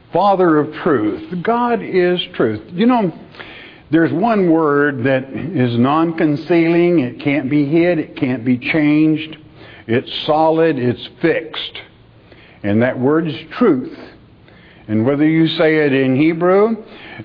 Father of truth. God is truth. You know, there's one word that is non-concealing. It can't be hid. It can't be changed. It's solid. It's fixed. And that word is truth. And whether you say it in Hebrew,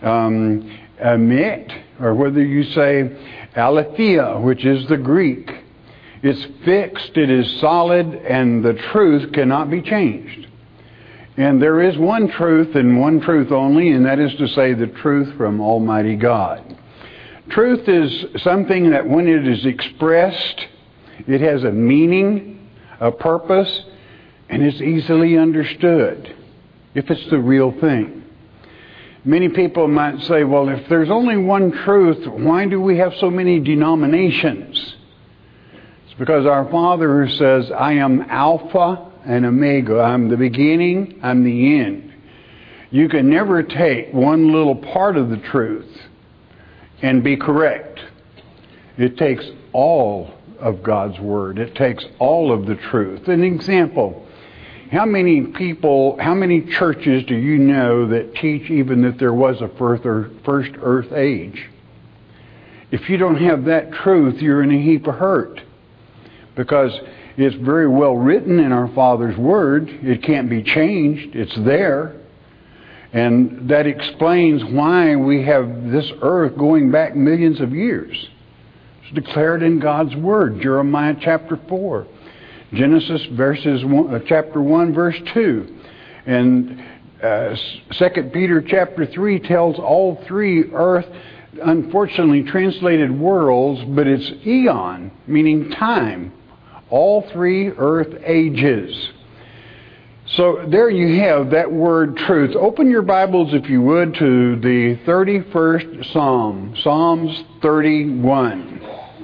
emet, or whether you say aletheia, which is the Greek, it's fixed, it is solid, and the truth cannot be changed. And there is one truth and one truth only, and that is to say the truth from Almighty God. Truth is something that when it is expressed, it has a meaning, a purpose, and it's easily understood if it's the real thing. Many people might say, well, if there's only one truth, why do we have so many denominations? It's because our Father says, I am Alpha and Omega. I'm the beginning, I'm the end. You can never take one little part of the truth and be correct. It takes all of God's Word. It takes all of the truth. An example, how many churches do you know that teach even that there was a first earth age? If you don't have that truth, you're in a heap of hurt. Because it's very well written in our Father's Word. It can't be changed. It's there. And that explains why we have this earth going back millions of years. It's declared in God's Word. Jeremiah chapter 4. Genesis chapter 1, verse 2. And 2 Peter chapter 3 tells all three earth, unfortunately translated worlds, but it's eon, meaning time. All three earth ages. So there you have that word truth. Open your Bibles, if you would, to the 31st Psalm, Psalms 31.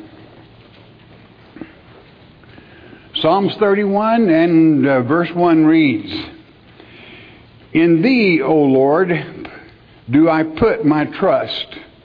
Psalms 31 and verse 1 reads, In Thee, O Lord, do I put my trust.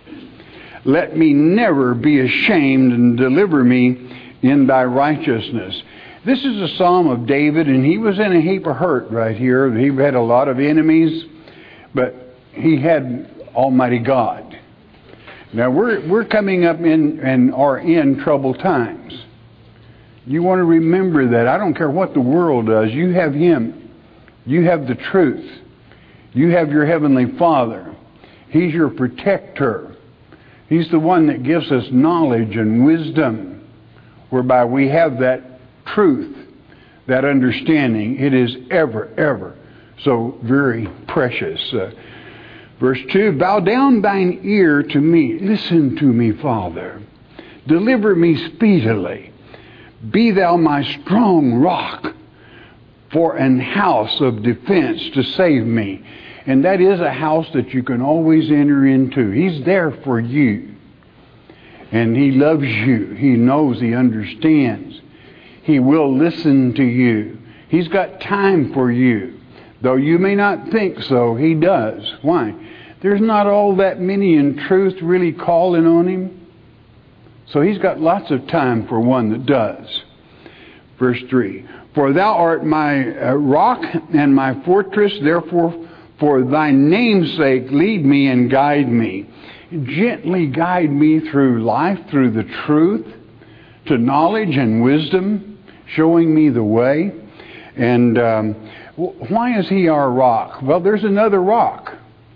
Let me never be ashamed, and deliver me in Thy righteousness. This is a psalm of David, and he was in a heap of hurt right here. He had a lot of enemies, but he had Almighty God. Now we're coming up in and are in troubled times. You want to remember that. I don't care what the world does. You have Him. You have the truth. You have your Heavenly Father. He's your protector. He's the one that gives us knowledge and wisdom, whereby we have that truth, that understanding. It is ever, ever so very precious. Verse 2, Bow down thine ear to me. Listen to me, Father. Deliver me speedily. Be thou my strong rock for an house of defense to save me. And that is a house that you can always enter into. He's there for you. And He loves you. He knows. He understands. He will listen to you. He's got time for you. Though you may not think so, He does. Why? There's not all that many in truth really calling on Him. So He's got lots of time for one that does. Verse 3, For Thou art my rock and my fortress, therefore for Thy name's sake lead me and guide me. Gently guide me through life, through the truth, to knowledge and wisdom, showing me the way. And why is He our rock? Well, there's another rock.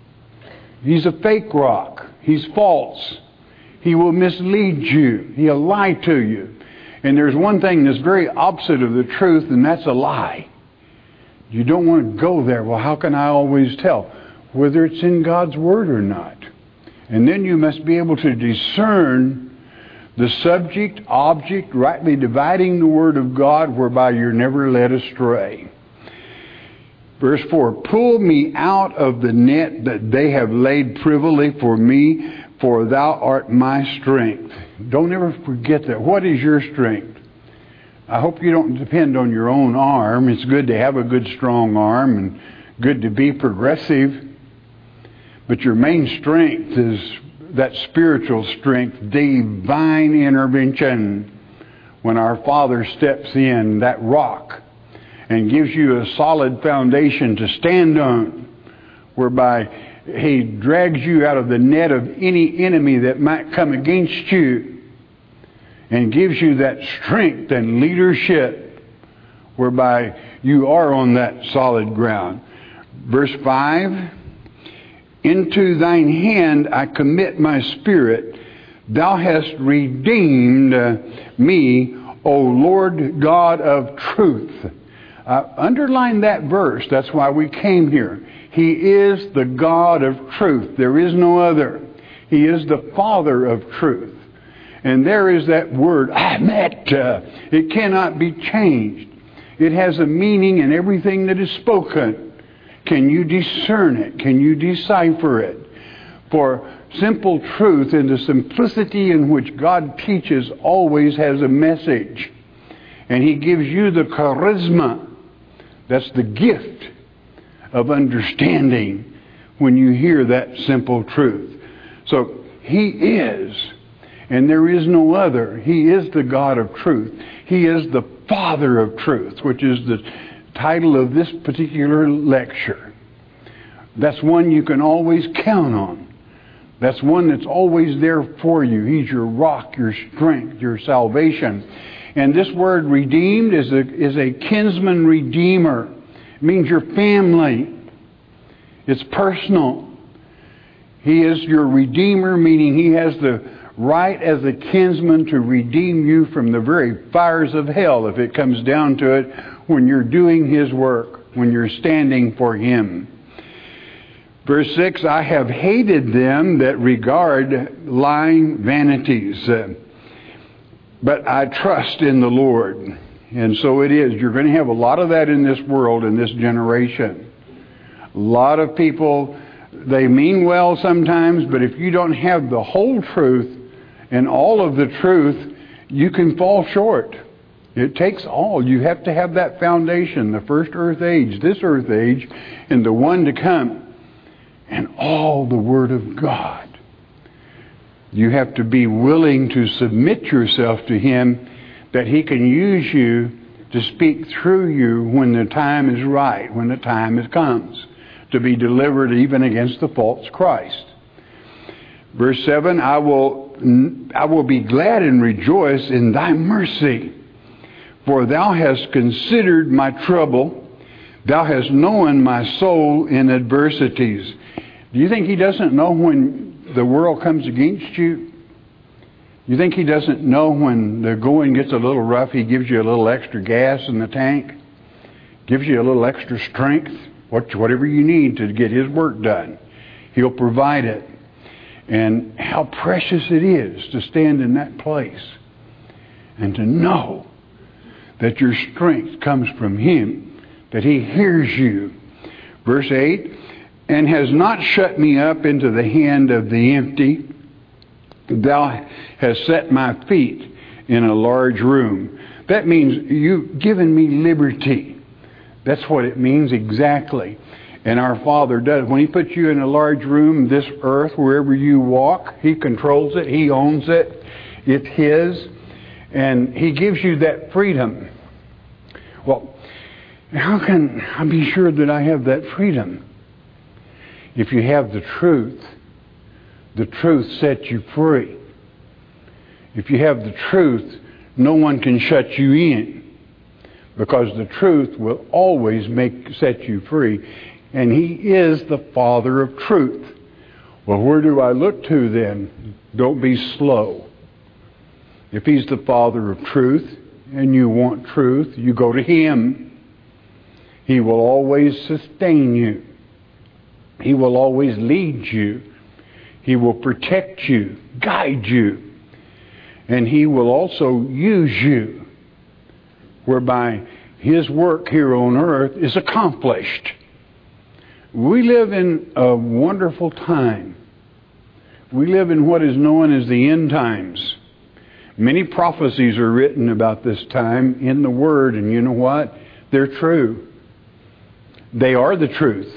He's a fake rock. He's false. He will mislead you. He'll lie to you. And there's one thing that's very opposite of the truth, and that's a lie. You don't want to go there. Well, how can I always tell whether it's in God's Word or not? And then you must be able to discern the subject, object, rightly dividing the Word of God, whereby you're never led astray. Verse 4, Pull me out of the net that they have laid privily for me, for Thou art my strength. Don't ever forget that. What is your strength? I hope you don't depend on your own arm. It's good to have a good, strong arm and good to be progressive. But your main strength is that spiritual strength, divine intervention. When our Father steps in, that rock, and gives you a solid foundation to stand on, whereby He drags you out of the net of any enemy that might come against you and gives you that strength and leadership whereby you are on that solid ground. Verse 5, into thine hand I commit my spirit. Thou hast redeemed me, O Lord God of truth. Underline that verse. That's why we came here. He is the God of truth. There is no other. He is the Father of truth. And there is that word, Amet. It cannot be changed. It has a meaning in everything that is spoken. Can you discern it? Can you decipher it? For simple truth and the simplicity in which God teaches always has a message. And He gives you the charisma. That's the gift of understanding when you hear that simple truth. So He is, and there is no other. He is the God of truth. He is the Father of truth, which is the title of this particular lecture. That's one you can always count on. That's one that's always there for you. He's your rock, your strength, your salvation. And this word redeemed is a kinsman redeemer. It means your family. It's personal. He is your redeemer, meaning He has the right as a kinsman to redeem you from the very fires of hell, if it comes down to it, when you're doing His work, when you're standing for Him. Verse 6, I have hated them that regard lying vanities, but I trust in the Lord. And so it is. You're going to have a lot of that in this world, in this generation. A lot of people, they mean well sometimes, but if you don't have the whole truth and all of the truth, you can fall short. It takes all. You have to have that foundation, the first earth age, this earth age, and the one to come. And all the Word of God. You have to be willing to submit yourself to Him, that He can use you to speak through you when the time is right, when the time comes, to be delivered even against the false Christ. Verse 7, I will be glad and rejoice in thy mercy, for thou hast considered my trouble. Thou hast known my soul in adversities. Do you think He doesn't know when the world comes against you? You think He doesn't know when the going gets a little rough, He gives you a little extra gas in the tank? Gives you a little extra strength? Whatever you need to get His work done. He'll provide it. And how precious it is to stand in that place and to know that your strength comes from Him, that He hears you. Verse 8, and has not shut me up into the hand of the empty. Thou hast set my feet in a large room. That means you've given me liberty. That's what it means exactly. And our Father does. When He puts you in a large room, this earth, wherever you walk, He controls it. He owns it. It's His. And He gives you that freedom. Well, how can I be sure that I have that freedom? If you have the truth sets you free. If you have the truth, no one can shut you in, because the truth will always set you free. And He is the Father of truth. Well, where do I look to then? Don't be slow. If He's the Father of truth and you want truth, you go to Him. He will always sustain you. He will always lead you. He will protect you, guide you. And He will also use you, whereby His work here on earth is accomplished. We live in a wonderful time. We live in what is known as the end times. Many prophecies are written about this time in the Word, and you know what? They're true. They are the truth.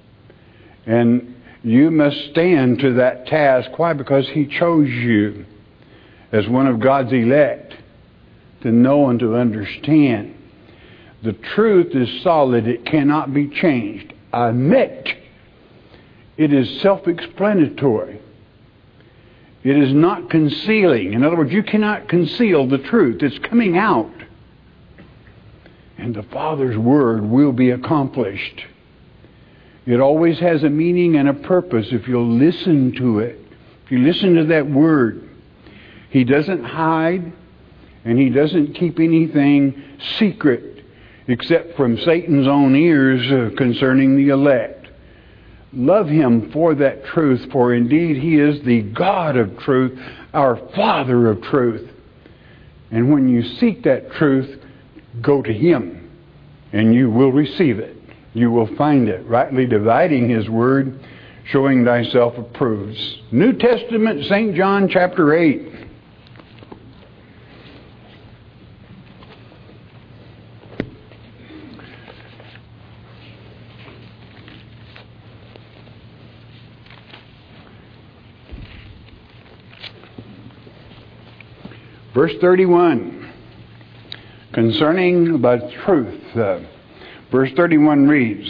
And you must stand to that task. Why? Because He chose you as one of God's elect to know and to understand. The truth is solid. It cannot be changed. Amet. It is self-explanatory. It is not concealing. In other words, you cannot conceal the truth. It's coming out. And the Father's Word will be accomplished. It always has a meaning and a purpose if you'll listen to it. If you listen to that Word. He doesn't hide and He doesn't keep anything secret except from Satan's own ears concerning the elect. Love Him for that truth, for indeed He is the God of truth, our Father of truth. And when you seek that truth, go to Him and you will receive it. You will find it, rightly dividing His Word, showing thyself approved. New Testament, St. John chapter 8. Verse 31, concerning the truth. Verse 31 reads,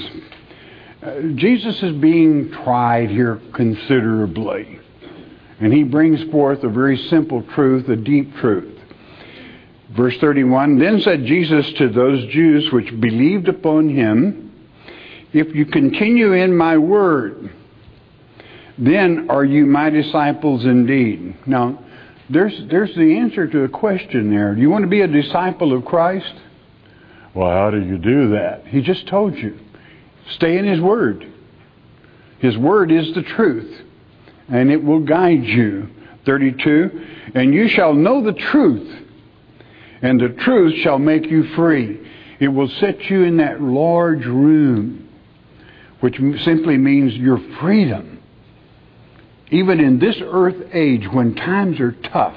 Jesus is being tried here considerably. And He brings forth a very simple truth, a deep truth. Verse 31, then said Jesus to those Jews which believed upon Him, if you continue in my word, then are you my disciples indeed. Now, there's the answer to a question there. Do you want to be a disciple of Christ? Well, how do you do that? He just told you. Stay in His Word. His Word is the truth. And it will guide you. 32, and you shall know the truth. And the truth shall make you free. It will set you in that large room. Which simply means your freedom. Even in this earth age, when times are tough,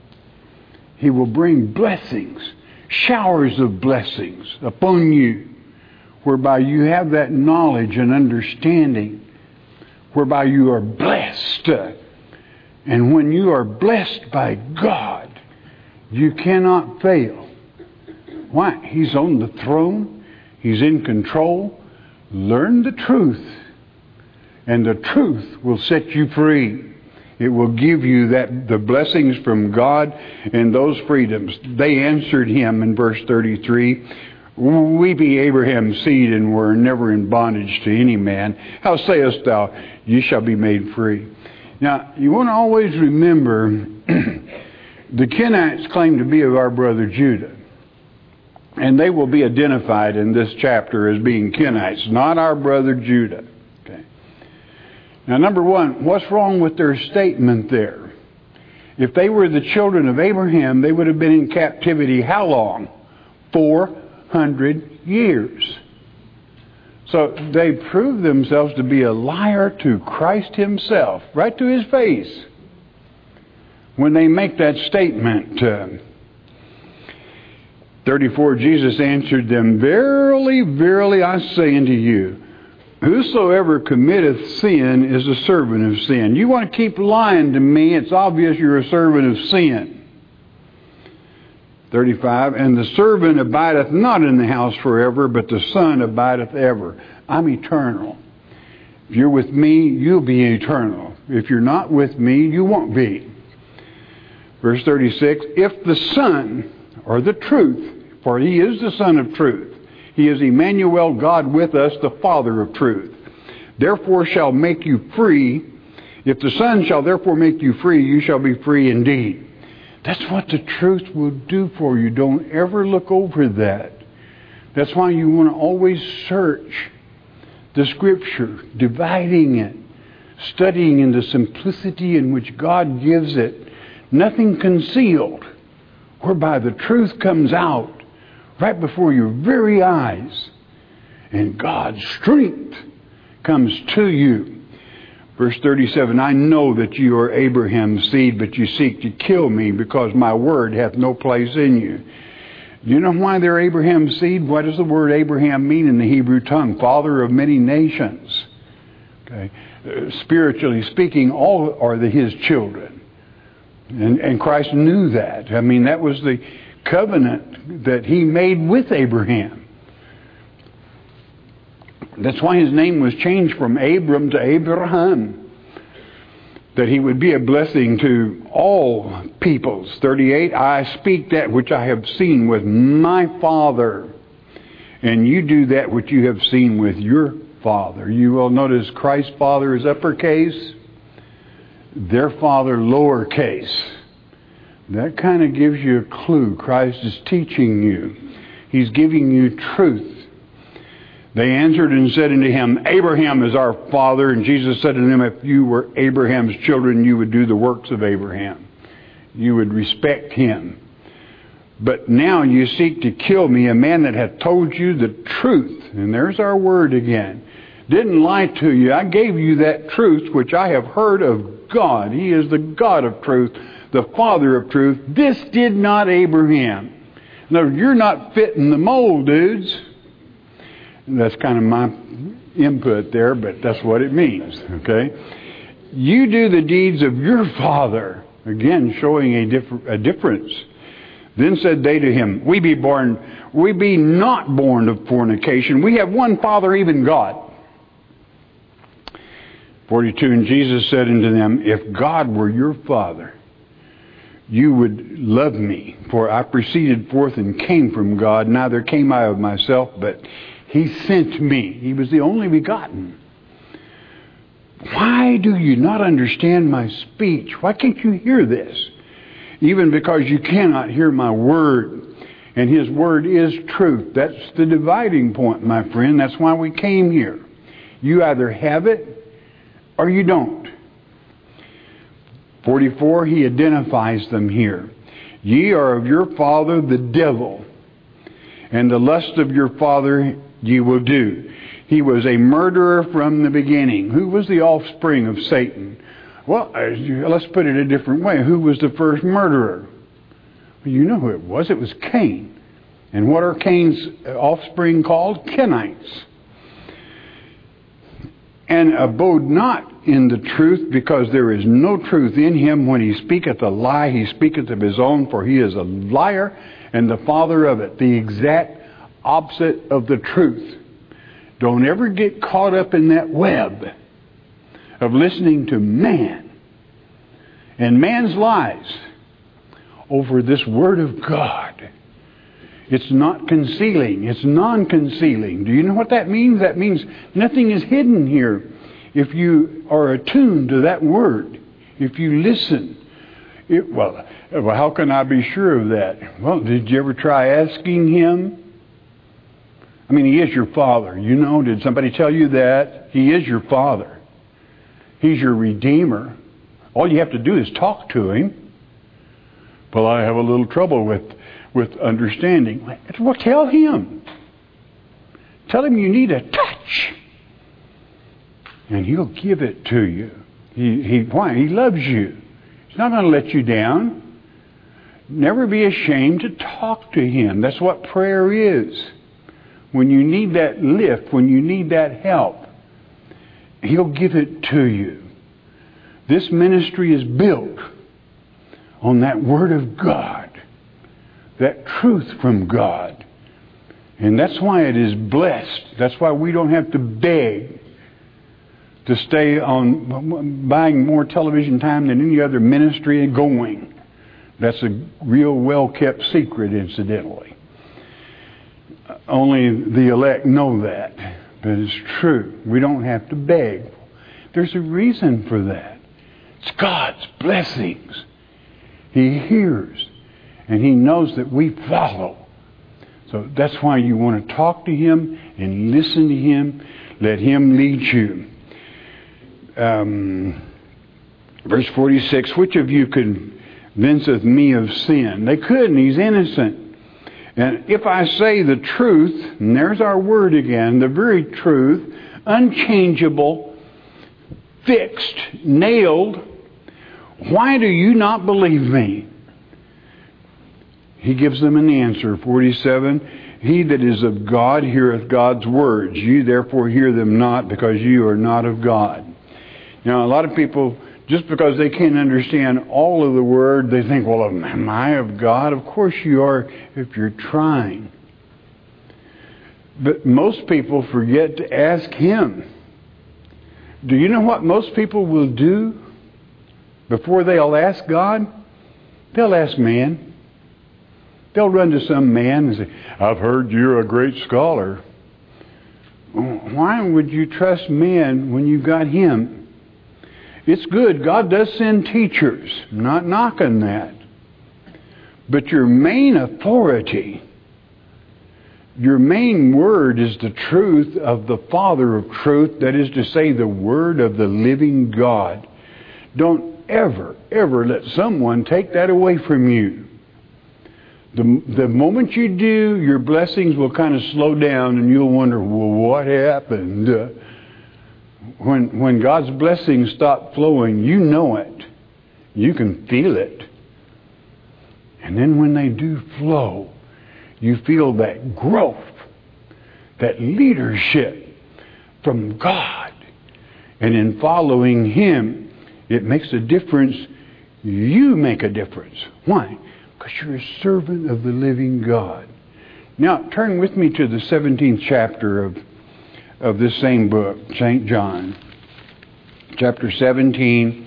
He will bring blessings, showers of blessings upon you, whereby you have that knowledge and understanding, whereby you are blessed. And when you are blessed by God, you cannot fail. Why? He's on the throne. He's in control. Learn the truth. And the truth will set you free. It will give you the blessings from God and those freedoms. They answered Him in verse 33, we be Abraham's seed and were never in bondage to any man. How sayest thou, ye shall be made free? Now, you want to always remember, the Kenites claim to be of our brother Judah. And they will be identified in this chapter as being Kenites, not our brother Judah. Now, number one, what's wrong with their statement there? If they were the children of Abraham, they would have been in captivity how long? 400 years. So they proved themselves to be a liar to Christ Himself, right to His face, when they make that statement. 34, Jesus answered them, verily, verily, I say unto you, whosoever committeth sin is a servant of sin. You want to keep lying to me, it's obvious you're a servant of sin. 35, and the servant abideth not in the house forever, but the Son abideth ever. I'm eternal. If you're with me, you'll be eternal. If you're not with me, you won't be. Verse 36, if the Son, or the truth, for He is the Son of truth, He is Emmanuel, God with us, the Father of truth. Therefore shall make you free. If the Son shall therefore make you free, you shall be free indeed. That's what the truth will do for you. Don't ever look over that. That's why you want to always search the Scripture, dividing it, studying in the simplicity in which God gives it. Nothing concealed, whereby the truth comes out right before your very eyes, and God's strength comes to you. Verse 37, I know that you are Abraham's seed, but you seek to kill me, because my word hath no place in you. Do you know why they're Abraham's seed? What does the word Abraham mean in the Hebrew tongue? Father of many nations. Okay. Spiritually speaking, all are His children. And Christ knew that. I mean, that was the covenant that He made with Abraham. That's why his name was changed from Abram to Abraham, that he would be a blessing to all peoples. 38, I speak that which I have seen with my Father, and you do that which you have seen with your Father. You will notice Christ's Father is uppercase, their Father lowercase. That kind of gives you a clue. Christ is teaching you. He's giving you truth. They answered and said unto him, Abraham is our father. And Jesus said to them, if you were Abraham's children, you would do the works of Abraham. You would respect him. But now you seek to kill me, a man that hath told you the truth. And there's our word again. Didn't lie to you. I gave you that truth which I have heard of God. He is the God of truth, the Father of truth. This did not Abraham. No, you're not fitting the mold, dudes. That's kind of my input there, but that's what it means, okay? You do the deeds of your father. Again, showing a difference. Then said they to him, we be not born of fornication. We have one Father, even God. 42, and Jesus said unto them, if God were your Father, you would love me, for I proceeded forth and came from God. Neither came I of myself, but he sent me. He was the only begotten. Why do you not understand my speech? Why can't you hear this? Even because you cannot hear my word. And his word is truth. That's the dividing point, my friend. That's why we came here. You either have it or you don't. 44, he identifies them here. Ye are of your father the devil, and the lust of your father ye will do. He was a murderer from the beginning. Who was the offspring of Satan? Well, let's put it a different way. Who was the first murderer? Well, you know who it was. It was Cain. And what are Cain's offspring called? Kenites. And abode not in the truth, because there is no truth in him. When he speaketh a lie, he speaketh of his own, for he is a liar and the father of it. The exact opposite of the truth. Don't ever get caught up in that web of listening to man and man's lies over this Word of God. It's not concealing. It's non-concealing. Do you know what that means? That means nothing is hidden here. If you are attuned to that Word, if you listen, well, how can I be sure of that? Well, did you ever try asking him? I mean, he is your Father. You know, did somebody tell you that? He is your Father. He's your Redeemer. All you have to do is talk to him. Well, I have a little trouble with understanding. Well, tell him. Tell him you need a touch. And he'll give it to you. Why? He loves you. He's not going to let you down. Never be ashamed to talk to him. That's what prayer is. When you need that lift, when you need that help, he'll give it to you. This ministry is built on that Word of God, that truth from God. And that's why it is blessed. That's why we don't have to beg to stay on buying more television time than any other ministry going. That's a real well-kept secret, incidentally. Only the elect know that. But it's true. We don't have to beg. There's a reason for that. It's God's blessings. He hears. And He knows that we follow. So that's why you want to talk to Him and listen to Him. Let Him lead you. Verse 46, which of you convinceth me of sin? They couldn't. He's innocent. And if I say the truth, and there's our word again, the very truth, unchangeable, fixed, nailed, why do you not believe me? He gives them an answer. 47, he that is of God heareth God's words. You therefore hear them not, because you are not of God. Now, a lot of people, just because they can't understand all of the Word, they think, well, am I of God? Of course you are if you're trying. But most people forget to ask Him. Do you know what most people will do before they'll ask God? They'll ask man. They'll run to some man and say, I've heard you're a great scholar. Why would you trust man when you've got Him? It's good. God does send teachers. I'm not knocking that. But your main authority, your main word is the truth of the Father of truth. That is to say, the Word of the living God. Don't ever, ever let someone take that away from you. The moment you do, your blessings will kind of slow down and you'll wonder, well, what happened? When God's blessings stop flowing, you know it. You can feel it. And then when they do flow, you feel that growth, that leadership from God. And in following Him, it makes a difference. You make a difference. Why? Because you're a servant of the living God. Now, turn with me to the 17th chapter of this same book, St. John. Chapter 17.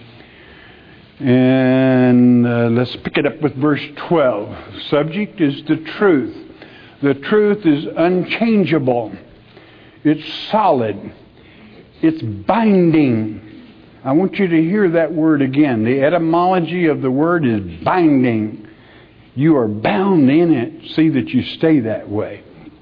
And let's pick it up with verse 12. The subject is the truth. The truth is unchangeable. It's solid. It's binding. I want you to hear that word again. The etymology of the word is binding. You are bound in it. See that you stay that way.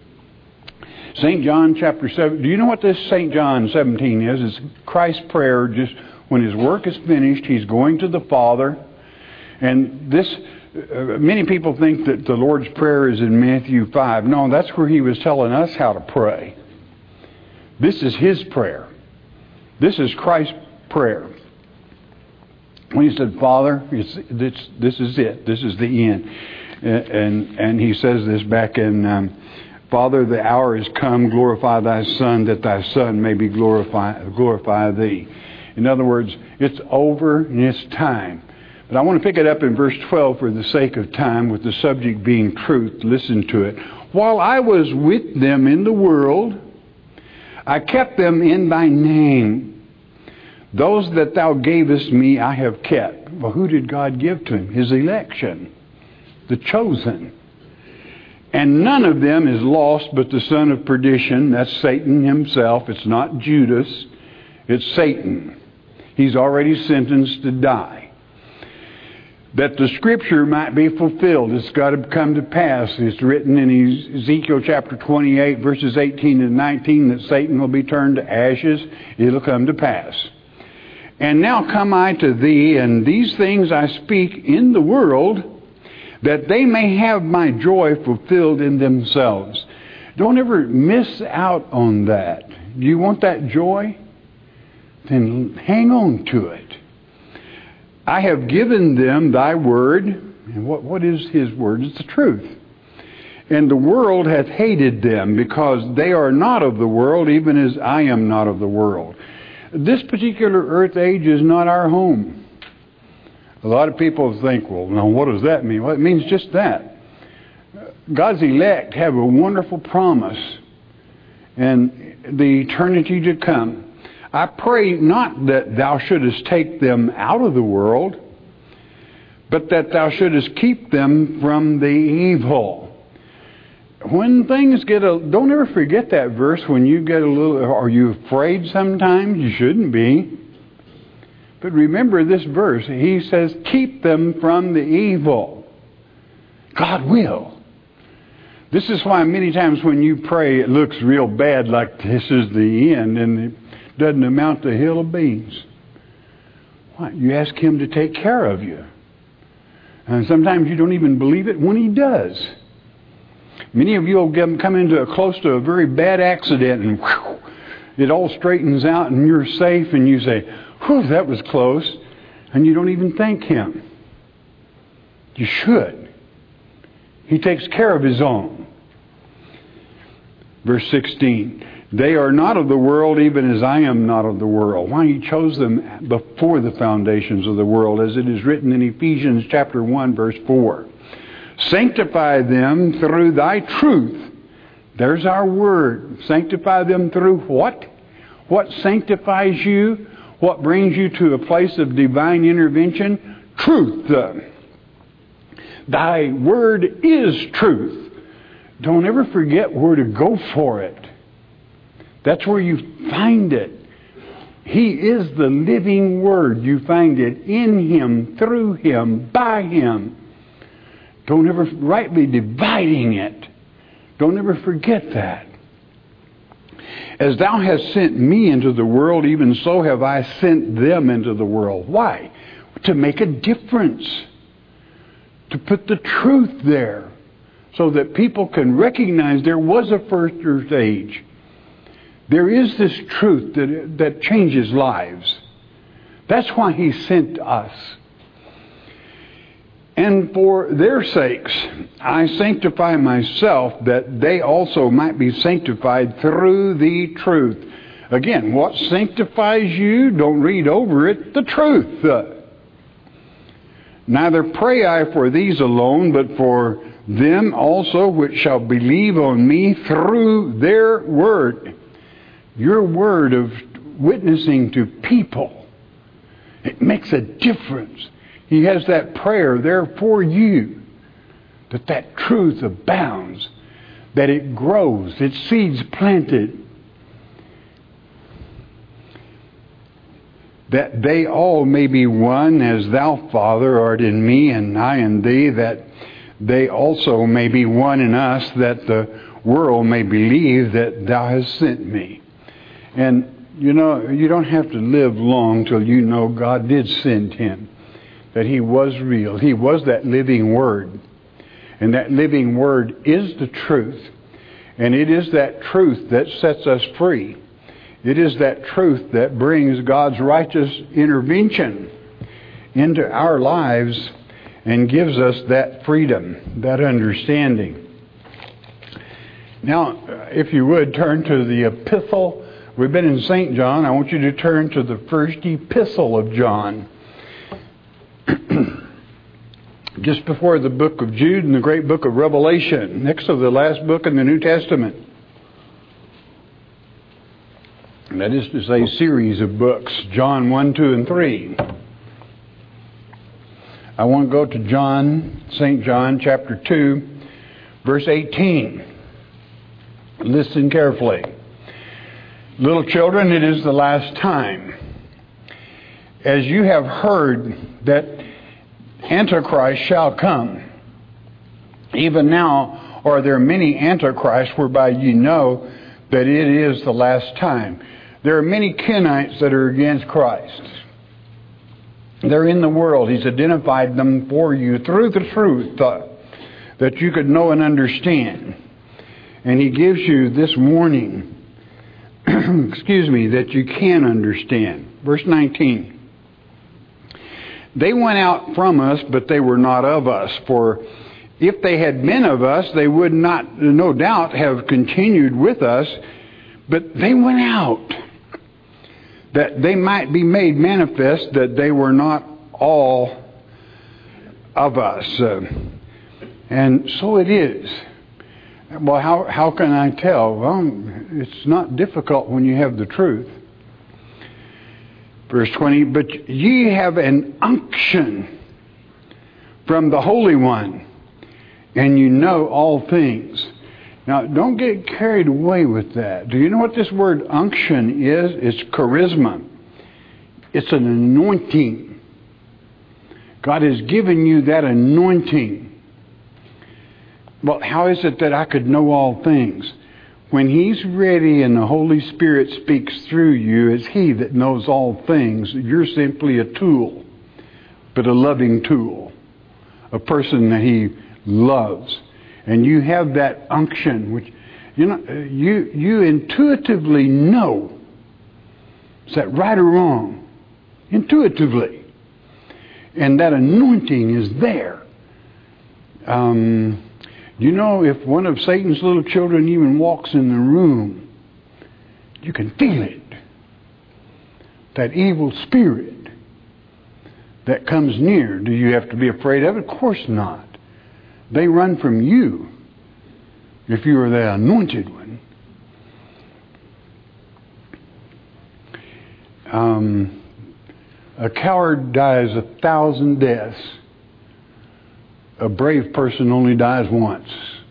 St. John chapter 7. Do you know what this St. John 17 is? It's Christ's prayer. Just when His work is finished, He's going to the Father. And this, many people think that the Lord's Prayer is in Matthew 5. No, that's where He was telling us how to pray. This is His prayer. This is Christ's prayer. When He said, Father, this is it. This is the end. And He says this back in, Father, the hour is come, glorify Thy Son, that Thy Son may be glorify Thee. In other words, it's over and it's time. But I want to pick it up in verse 12 for the sake of time, with the subject being truth. Listen to it. While I was with them in the world, I kept them in Thy name. Those that Thou gavest me, I have kept. Well, who did God give to Him? His election. The chosen. And none of them is lost but the son of perdition. That's Satan himself. It's not Judas. It's Satan. He's already sentenced to die. That the scripture might be fulfilled. It's got to come to pass. It's written in Ezekiel chapter 28, verses 18 and 19, that Satan will be turned to ashes. It'll come to pass. And now come I to thee, and these things I speak in the world, that they may have my joy fulfilled in themselves. Don't ever miss out on that. Do you want that joy? Then hang on to it. I have given them thy word. And what is His word? It's the truth. And the world hath hated them, because they are not of the world, even as I am not of the world. This particular earth age is not our home. A lot of people think, well, now what does that mean? Well, it means just that. God's elect have a wonderful promise and the eternity to come. I pray not that Thou shouldest take them out of the world, but that Thou shouldest keep them from the evil. When things don't ever forget that verse when you get a little, are you afraid sometimes? You shouldn't be. But remember this verse. He says, keep them from the evil. God will. This is why many times when you pray, it looks real bad, like this is the end, and it doesn't amount to a hill of beans. Why? You ask Him to take care of you. And sometimes you don't even believe it when He does. Many of you will come into close to a very bad accident, and whew, it all straightens out and you're safe, and you say, whew, that was close. And you don't even thank Him. You should. He takes care of His own. Verse 16. They are not of the world, even as I am not of the world. Why? He chose them before the foundations of the world, as it is written in Ephesians chapter 1, verse 4. Sanctify them through Thy truth. There's our word. Sanctify them through what? What sanctifies you? What brings you to a place of divine intervention? Truth. Thy word is truth. Don't ever forget where to go for it. That's where you find it. He is the living word. You find it in Him, through Him, by Him. Don't ever, rightly dividing it. Don't ever forget that. As thou hast sent me into the world, even so have I sent them into the world. Why? To make a difference. To put the truth there. So that people can recognize there was a first stage. There is this truth that changes lives. That's why He sent us. And for their sakes, I sanctify myself, that they also might be sanctified through the truth. Again, what sanctifies you? Don't read over it. The truth. Neither pray I for these alone, but for them also which shall believe on me through their word. Your word of witnessing to people. It makes a difference. He has that prayer there for you, that truth abounds, that it grows, its seeds planted, that they all may be one, as thou, Father, art in me, and I in thee, that they also may be one in us, that the world may believe that thou hast sent me. And, you know, you don't have to live long till you know God did send Him. That He was real. He was that living Word. And that living Word is the truth. And it is that truth that sets us free. It is that truth that brings God's righteous intervention into our lives and gives us that freedom, that understanding. Now, if you would, turn to the epistle. We've been in St. John. I want you to turn to the first epistle of John. Just before the book of Jude and the great book of Revelation, next to the last book in the New Testament. And that is to say, series of books, John 1, 2, and 3. I want to go to John, St. John, chapter 2, verse 18. Listen carefully. Little children, it is the last time. As you have heard that Antichrist shall come, even now are there many Antichrists, whereby ye know that it is the last time. There are many Kenites that are against Christ. They're in the world. He's identified them for you through the truth that you could know and understand. And He gives you this warning, that you can understand. Verse 19. They went out from us, but they were not of us. For if they had been of us, they would not, no doubt, have continued with us. But they went out, that they might be made manifest that they were not all of us. And so it is. Well, how can I tell? Well, it's not difficult when you have the truth. Verse 20, but ye have an unction from the Holy One, and you know all things. Now, don't get carried away with that. Do you know what this word unction is? It's charisma. It's an anointing. God has given you that anointing. Well, how is it that I could know all things? When He's ready and the Holy Spirit speaks through you, it's He that knows all things. You're simply a tool, but a loving tool. A person that He loves. And you have that unction, which, you know, you intuitively know. Is that right or wrong? Intuitively. And that anointing is there. You know, if one of Satan's little children even walks in the room, you can feel it. That evil spirit that comes near. Do you have to be afraid of it? Of course not. They run from you. if you are the anointed one. A coward dies 1,000 deaths. A brave person only dies once.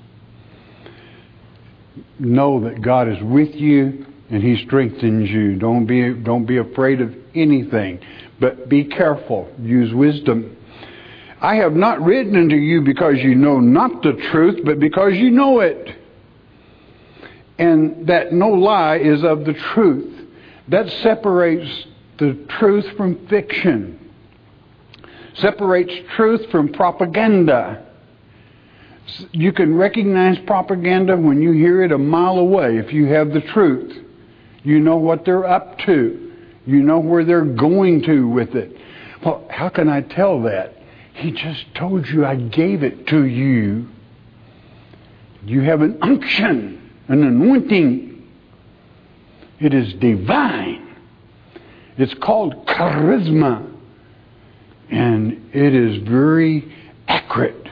Know that God is with you and He strengthens you. Don't be afraid of anything, but be careful. Use wisdom. I have not written unto you because you know not the truth, but because you know it, and that no lie is of the truth. That separates the truth from fiction. Separates truth from propaganda. You can recognize propaganda when you hear it a mile away. If you have the truth, you know what they're up to. You know where they're going to with it. Well, how can I tell that? He just told you, I gave it to you. You have an unction, an anointing. It is divine. It's called charisma. And it is very accurate.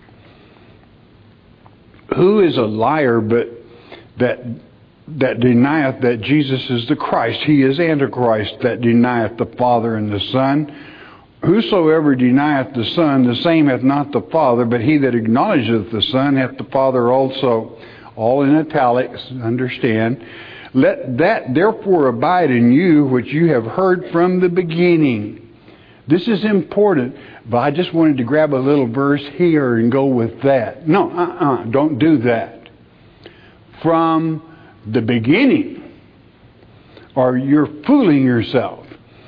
Who is a liar but that denieth that Jesus is the Christ? He is Antichrist, that denieth the Father and the Son. Whosoever denieth the Son, the same hath not the Father, but he that acknowledgeth the Son hath the Father also. All in italics, understand. Let that therefore abide in you which you have heard from the beginning. This is important, but I just wanted to grab a little verse here and go with that. No, don't do that. From the beginning, or you're fooling yourself.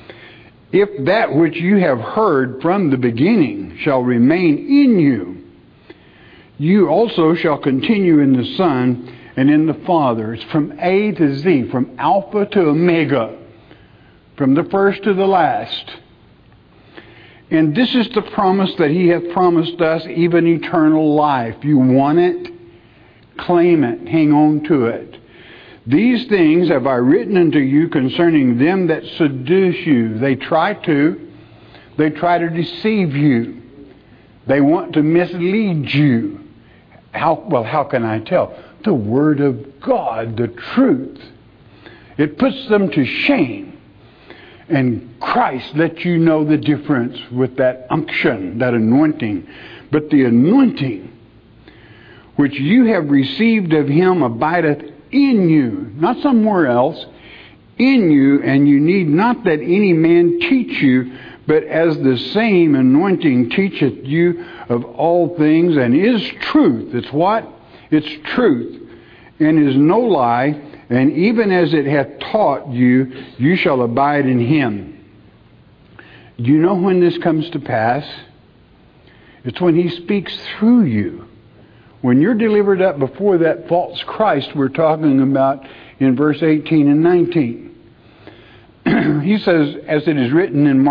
If that which you have heard from the beginning shall remain in you, you also shall continue in the Son and in the Father. It's from A to Z, from Alpha to Omega, from the first to the last. And this is the promise that He hath promised us, even eternal life. You want it? Claim it. Hang on to it. These things have I written unto you concerning them that seduce you. They try to deceive you. They want to mislead you. How can I tell? The Word of God, the truth. It puts them to shame. And Christ lets you know the difference with that unction, that anointing. But the anointing which you have received of Him abideth in you, not somewhere else, in you, and you need not that any man teach you, but as the same anointing teacheth you of all things, and is truth. It's what? It's truth, and is no lie, and even as it hath taught you, you shall abide in Him. Do you know when this comes to pass? It's when He speaks through you. When you're delivered up before that false Christ we're talking about in verse 18 and 19. He says, as it is written in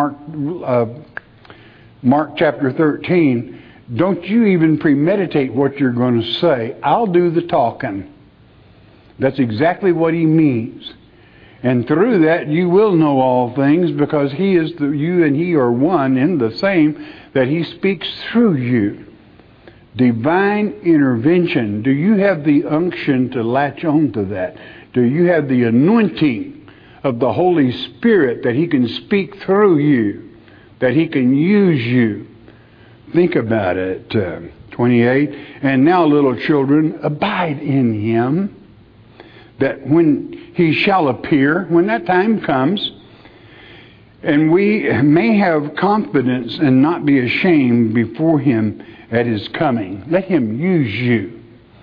Mark chapter 13, don't you even premeditate what you're going to say. I'll do the talking. That's exactly what He means. And through that you will know all things, because He is you and He are one in the same, that He speaks through you. Divine intervention. Do you have the unction to latch on to that? Do you have the anointing of the Holy Spirit that He can speak through you, that He can use you? Think about it. 28. And now, little children, abide in Him, that when He shall appear, when that time comes, and we may have confidence and not be ashamed before Him at His coming. Let Him use you.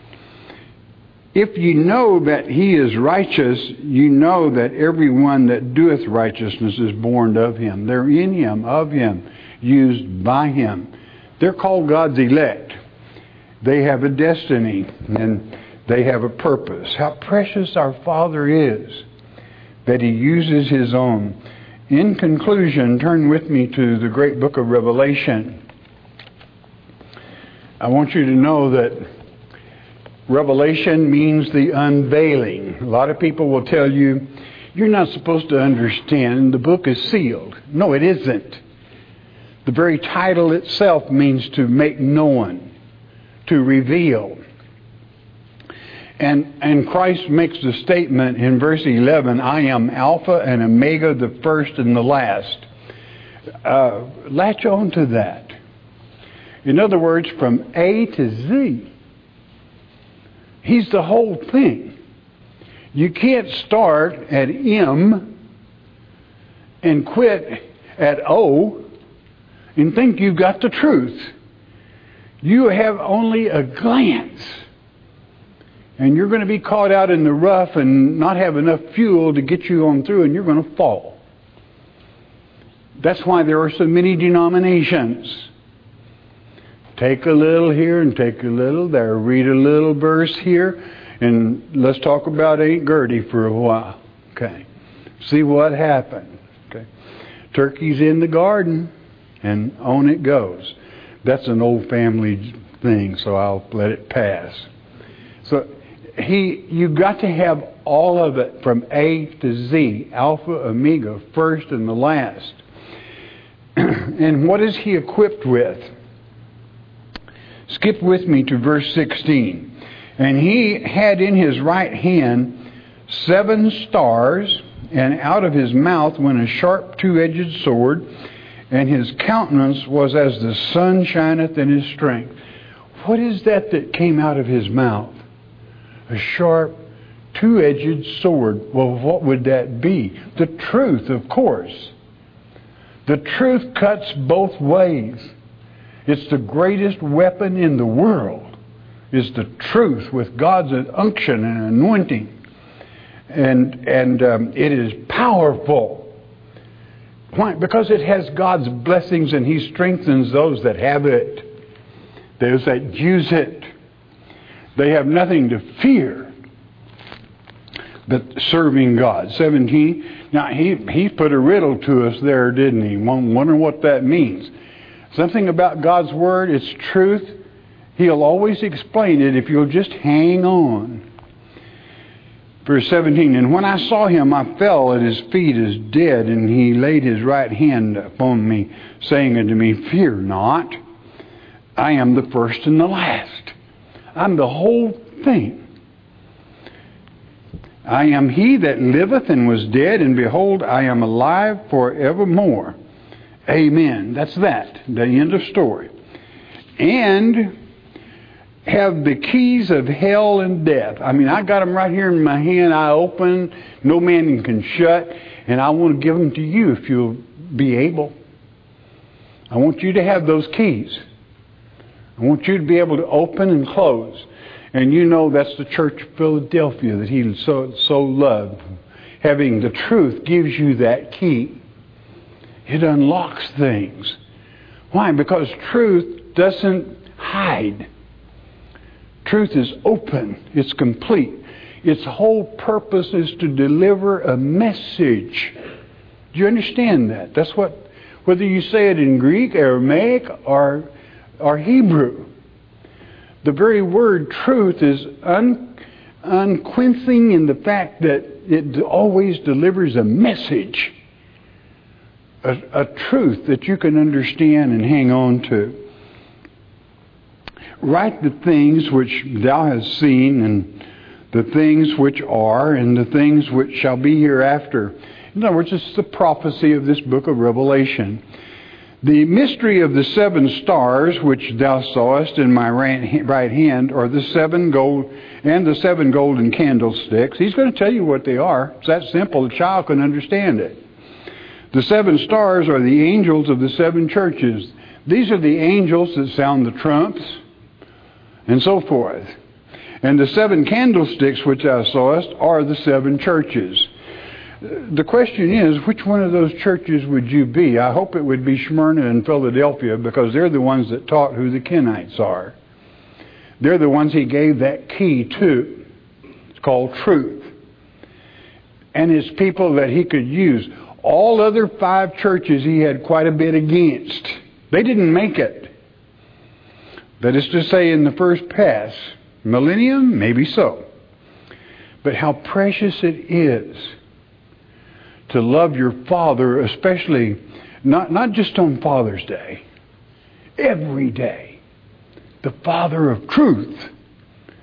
If you know that He is righteous, you know that everyone that doeth righteousness is born of Him. They're in Him, of Him, used by Him. They're called God's elect. They have a destiny and they have a purpose. How precious our Father is that He uses His own. In conclusion, turn with me to the great book of Revelation. I want you to know that revelation means the unveiling. A lot of people will tell you, you're not supposed to understand, the book is sealed. No, it isn't. The very title itself means to make known, to reveal. And Christ makes the statement in verse 11, I am Alpha and Omega, the first and the last. Latch on to that. In other words, from A to Z, He's the whole thing. You can't start at M and quit at O and think you've got the truth. You have only a glance. And you're going to be caught out in the rough and not have enough fuel to get you on through, and you're going to fall. That's why there are so many denominations. Take a little here and take a little there. Read a little verse here, and let's talk about Aunt Gertie for a while. Okay. See what happened. Okay. Turkey's in the garden, and on it goes. That's an old family thing, so I'll let it pass. So you've got to have all of it from A to Z, Alpha, Omega, first and the last. And what is He equipped with? Skip with me to verse 16. And He had in His right hand 7 stars, and out of His mouth went a sharp two-edged sword, and His countenance was as the sun shineth in His strength. What is that came out of His mouth? A sharp, two-edged sword. Well, what would that be? The truth, of course. The truth cuts both ways. It's the greatest weapon in the world, is the truth with God's unction and anointing. And it is powerful. Why? Because it has God's blessings, and He strengthens those that have it. Those that use it. They have nothing to fear but serving God. 17. Now, he put a riddle to us there, didn't he? Wonder what that means. Something about God's Word, its truth. He'll always explain it if you'll just hang on. Verse 17. And when I saw Him, I fell at His feet as dead, and He laid His right hand upon me, saying unto me, Fear not, I am the first and the last. I'm the whole thing. I am He that liveth and was dead, and behold, I am alive forevermore. Amen. That's that. The end of story. And have the keys of hell and death. I mean, I got them right here in my hand. I open. No man can shut. And I want to give them to you if you'll be able. I want you to have those keys. I want you to be able to open and close. And you know that's the Church of Philadelphia that He so loved. Having the truth gives you that key. It unlocks things. Why? Because truth doesn't hide. Truth is open. It's complete. Its whole purpose is to deliver a message. Do you understand that? That's what, whether you say it in Greek, Aramaic, or Hebrew. The very word truth is unquenching in the fact that it always delivers a message. A truth that you can understand and hang on to. Write the things which thou hast seen, and the things which are, and the things which shall be hereafter. In other words, it's the prophecy of this book of Revelation. The mystery of the 7 stars which thou sawest in my right hand are the 7 golden candlesticks. He's going to tell you what they are. It's that simple. A child can understand it. The 7 stars are the angels of the 7 churches. These are the angels that sound the trumps and so forth. And the 7 candlesticks which thou sawest are the 7 churches. The question is, which one of those churches would you be? I hope it would be Smyrna and Philadelphia, because they're the ones that taught who the Kenites are. They're the ones He gave that key to. It's called truth. And it's people that He could use. All other 5 churches He had quite a bit against. They didn't make it. That is to say, in the first pass. Millennium? Maybe so. But how precious it is to love your Father, especially not just on Father's Day, every day. The Father of truth,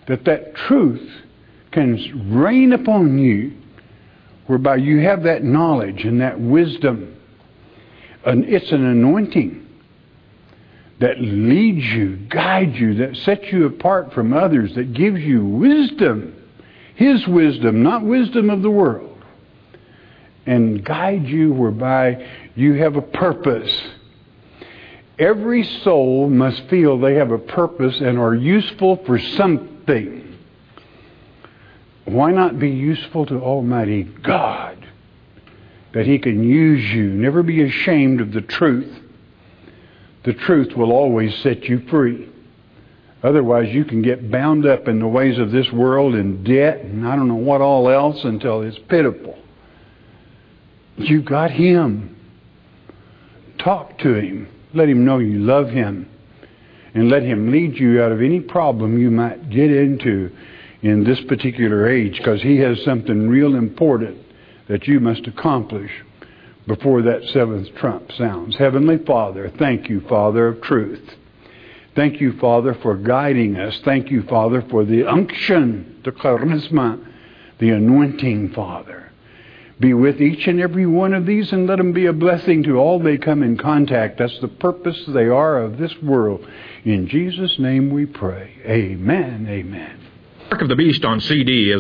that truth can reign upon you, whereby you have that knowledge and that wisdom. And it's an anointing that leads you, guides you, that sets you apart from others, that gives you wisdom. His wisdom, not wisdom of the world. And guides you whereby you have a purpose. Every soul must feel they have a purpose and are useful for something. Why not be useful to Almighty God? That He can use you. Never be ashamed of the truth. The truth will always set you free. Otherwise, you can get bound up in the ways of this world in debt and I don't know what all else until it's pitiful. You got Him. Talk to Him. Let Him know you love Him. And let Him lead you out of any problem you might get into in this particular age, because He has something real important that you must accomplish before that seventh trump sounds. Heavenly Father, thank you, Father of truth. Thank you, Father, for guiding us. Thank you, Father, for the unction, the charisma, the anointing, Father. Be with each and every one of these and let them be a blessing to all they come in contact. That's the purpose they are of this world. In Jesus' name we pray. Amen. Amen. Mark of the Beast on CD is